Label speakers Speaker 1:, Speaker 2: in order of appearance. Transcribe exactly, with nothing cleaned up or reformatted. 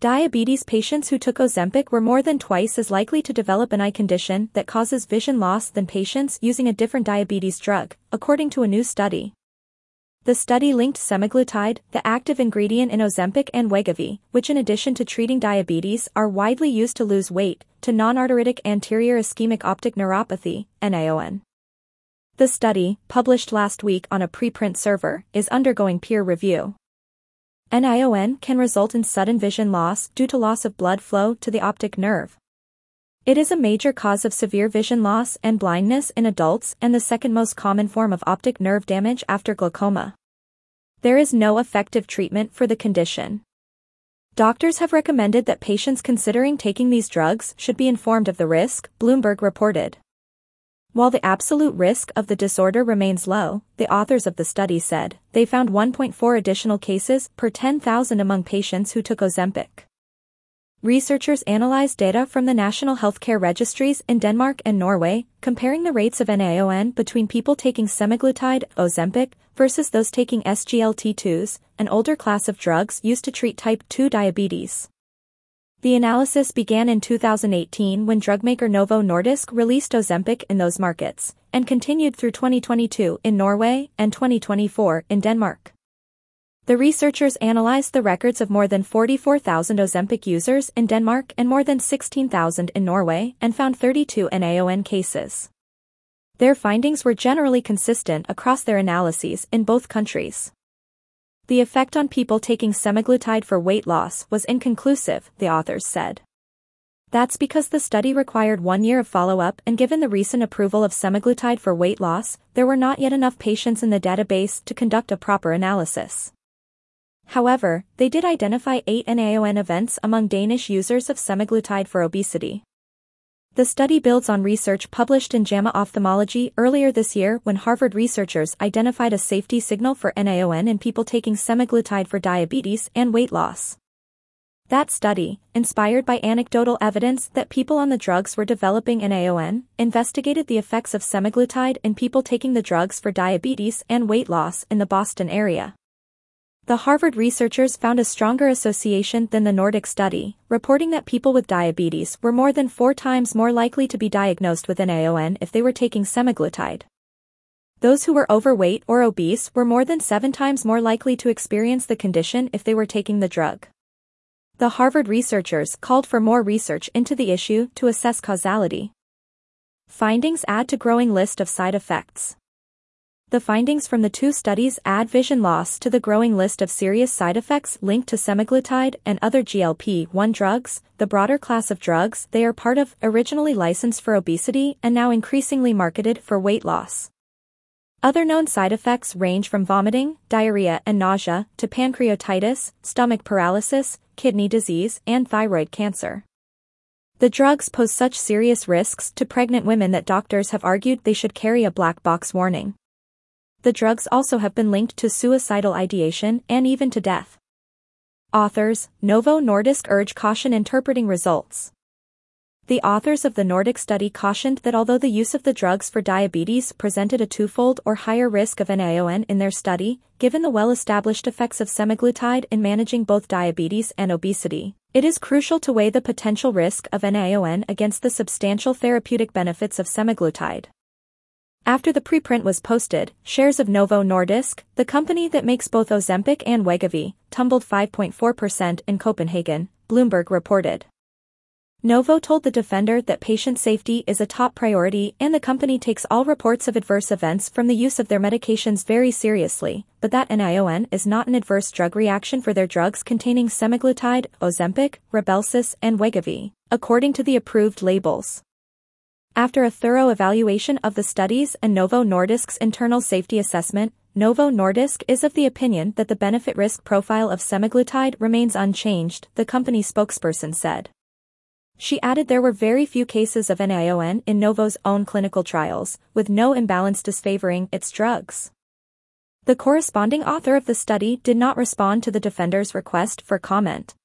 Speaker 1: Diabetes patients who took Ozempic were more than twice as likely to develop an eye condition that causes vision loss than patients using a different diabetes drug, according to a new study. The study linked semaglutide, the active ingredient in Ozempic and Wegovy, which in addition to treating diabetes are widely used to lose weight, to non-arteritic anterior ischemic optic neuropathy, N A O N. The study, published last week on a preprint server, is undergoing peer review. N A O N can result in sudden vision loss due to loss of blood flow to the optic nerve. It is a major cause of severe vision loss and blindness in adults and the second most common form of optic nerve damage after glaucoma. There is no effective treatment for the condition. Doctors have recommended that patients considering taking these drugs should be informed of the risk, Bloomberg reported. While the absolute risk of the disorder remains low, the authors of the study said, they found one point four additional cases per ten thousand among patients who took Ozempic. Researchers analyzed data from the national healthcare registries in Denmark and Norway, comparing the rates of N A O N between people taking semaglutide, Ozempic, versus those taking S G L T twos, an older class of drugs used to treat type two diabetes. The analysis began in two thousand eighteen when drugmaker Novo Nordisk released Ozempic in those markets, and continued through twenty twenty-two in Norway and twenty twenty-four in Denmark. The researchers analyzed the records of more than forty-four thousand Ozempic users in Denmark and more than sixteen thousand in Norway and found thirty-two N A O N cases. Their findings were generally consistent across their analyses in both countries. The effect on people taking semaglutide for weight loss was inconclusive, the authors said. That's because the study required one year of follow-up, and given the recent approval of semaglutide for weight loss, there were not yet enough patients in the database to conduct a proper analysis. However, they did identify eight N A O N events among Danish users of semaglutide for obesity. The study builds on research published in JAMA Ophthalmology earlier this year when Harvard researchers identified a safety signal for N A O N in people taking semaglutide for diabetes and weight loss. That study, inspired by anecdotal evidence that people on the drugs were developing N A O N, investigated the effects of semaglutide in people taking the drugs for diabetes and weight loss in the Boston area. The Harvard researchers found a stronger association than the Nordic study, reporting that people with diabetes were more than four times more likely to be diagnosed with N A O N if they were taking semaglutide. Those who were overweight or obese were more than seven times more likely to experience the condition if they were taking the drug. The Harvard researchers called for more research into the issue to assess causality. Findings add to growing list of side effects. The findings from the two studies add vision loss to the growing list of serious side effects linked to semaglutide and other G L P one drugs, the broader class of drugs they are part of, originally licensed for obesity and now increasingly marketed for weight loss. Other known side effects range from vomiting, diarrhea and nausea, to pancreatitis, stomach paralysis, kidney disease, and thyroid cancer. The drugs pose such serious risks to pregnant women that doctors have argued they should carry a black box warning. The drugs also have been linked to suicidal ideation and even to death. Authors, Novo Nordisk urge caution interpreting results. The authors of the Nordic study cautioned that although the use of the drugs for diabetes presented a twofold or higher risk of N A O N in their study, given the well-established effects of semaglutide in managing both diabetes and obesity, it is crucial to weigh the potential risk of N A O N against the substantial therapeutic benefits of semaglutide. After the preprint was posted, shares of Novo Nordisk, the company that makes both Ozempic and Wegovy, tumbled five point four percent in Copenhagen, Bloomberg reported. Novo told the Defender that patient safety is a top priority and the company takes all reports of adverse events from the use of their medications very seriously, but that N A O N is not an adverse drug reaction for their drugs containing semaglutide, Ozempic, Rybelsus, and Wegovy, according to the approved labels. After a thorough evaluation of the studies and Novo Nordisk's internal safety assessment, Novo Nordisk is of the opinion that the benefit-risk profile of semaglutide remains unchanged, the company spokesperson said. She added there were very few cases of N A O N in Novo's own clinical trials, with no imbalance disfavoring its drugs. The corresponding author of the study did not respond to the Defender's request for comment.